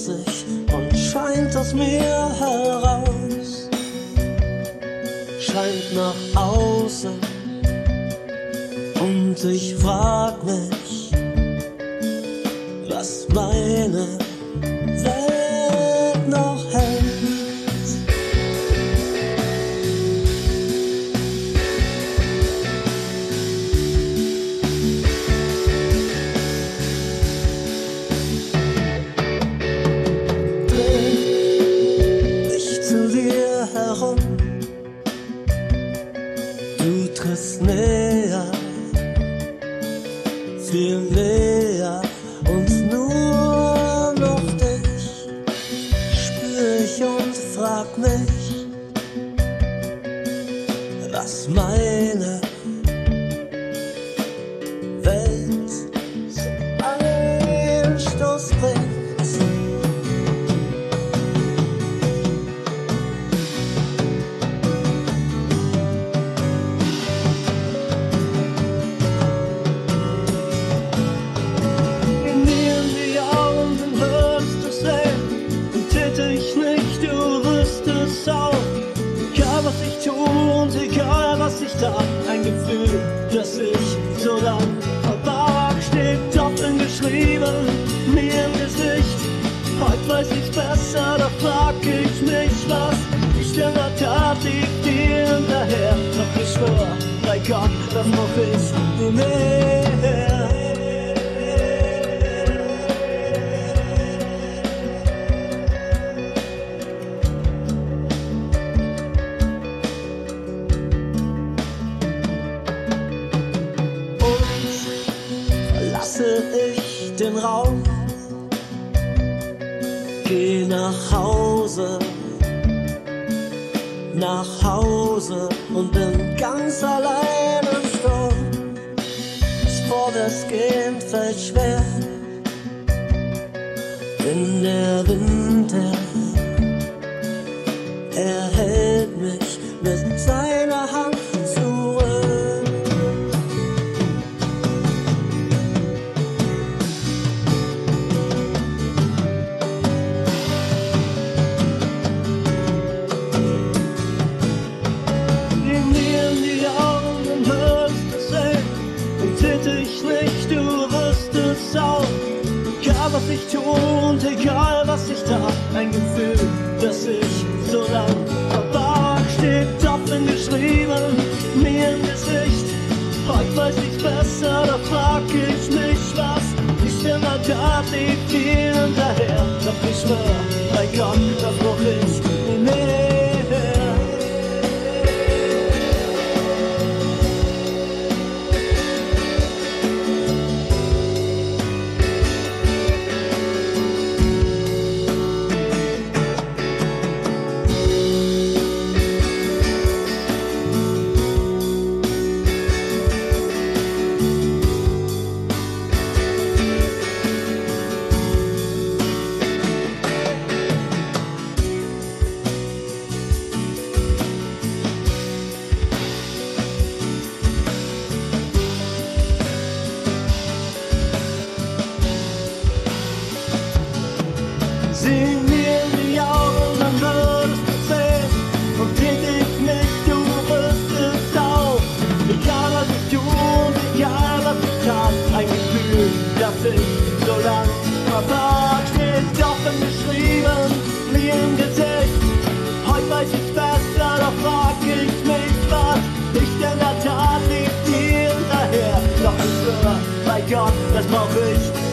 sich und scheint aus mir heraus, scheint nach außen. Und ich frag mich, was meine Welt noch hält. Dreh mich zu dir herum, du trittst näher, viel näher, und nur noch dich spür ich und frag mich, was meine Welt zum Einstoß bringt. Egal was ich tat, ein Gefühl, das ich so lang verbarg, steht offen geschrieben mir im Gesicht. Heute weiß ich's besser, da frag ich mich, was ich denn da tat, lief dir hinterher. Doch ich schwör, bei Gott, das mach ich nie mehr. Ich den Raum, geh nach Hause und bin ganz allein im Sturm. Das Vorwärtsgehen fällt schwer, denn der Wind, er hält mich mit seiner Hand zurück. Egal was ich tu und egal was ich tat, ein Gefühl, das ich so lang verbarg, steht offen geschrieben mir im Gesicht. Heute weiß ich's besser, da frag ich mich, was ich denn da tat, lief dir hinterher. Doch ich schwör, bei Gott, das brauch ich nie mehr. Sieh mir in die Augen, dann würdest du sehen, und dreh dich nicht, du wirst es auch. Egal was ich tu und egal was ich tat, ein Gefühl, das ich so lang verbarg, steht offen geschrieben mir im Gesicht. Heute weiß ich's besser, da frag ich mich, was ich denn da tat, lief dir hinterher. Doch ich schwör, bei Gott, das brauch ich